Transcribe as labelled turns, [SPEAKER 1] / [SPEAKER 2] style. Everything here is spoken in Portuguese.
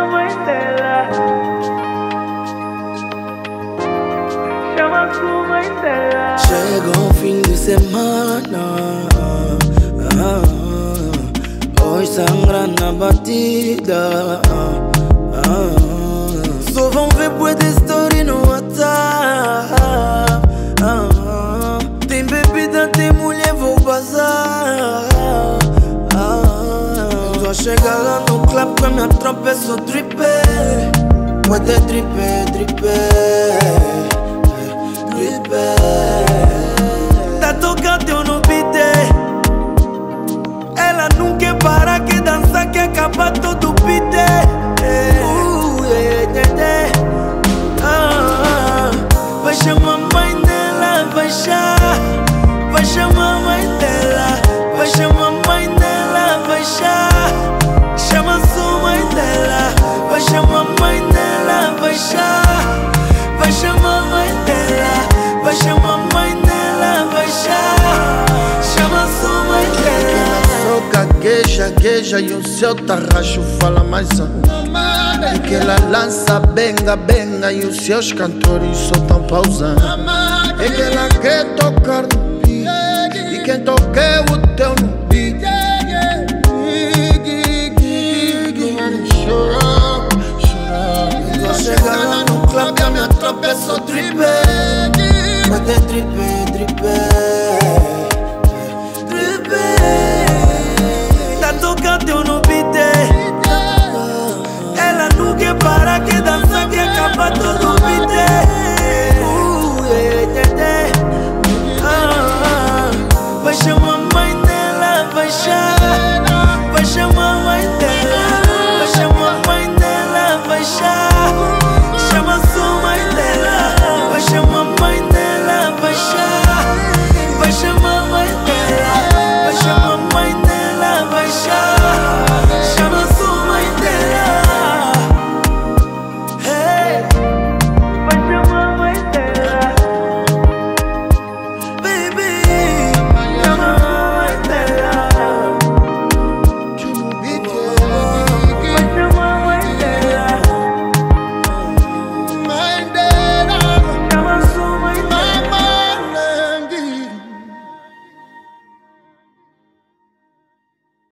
[SPEAKER 1] mãe dela. Chama sua mãe dela.
[SPEAKER 2] Chega um fim de semana, hoje sangra na batida. Só vão ver bué de story no WhatsApp. Tem bebida, tem mulher, vou bazar. Tô a chegar lá no club com a minha tropa, é só tripé. Bué de tripé, tá tocando eu no beat. Ela não quer parar, quer dançar, quer acabar todo o beat. Vai chamar a mãe dela, vai chamar a mãe dela, vai chamar a mãe dela, vai chama a sua mãe dela, vai chamar a mãe dela, vai chamar a mãe dela, vai chamar a mãe dela, vai chama a sua mãe dela.
[SPEAKER 3] Só gagueja e o seu tarraxo fala mais alto. E que ela lança benga e os seus cantores só tão pausando. E que ela quer tocar no beat, e quem toca é o teu no beat. Chora.
[SPEAKER 2] Tô chegando no club, a minha tropa é só tripé. Mas é tripé. Tá tocando eu no beat. Ela não quer parar, quer dançar, quer acabar todo o beat. Vai chamar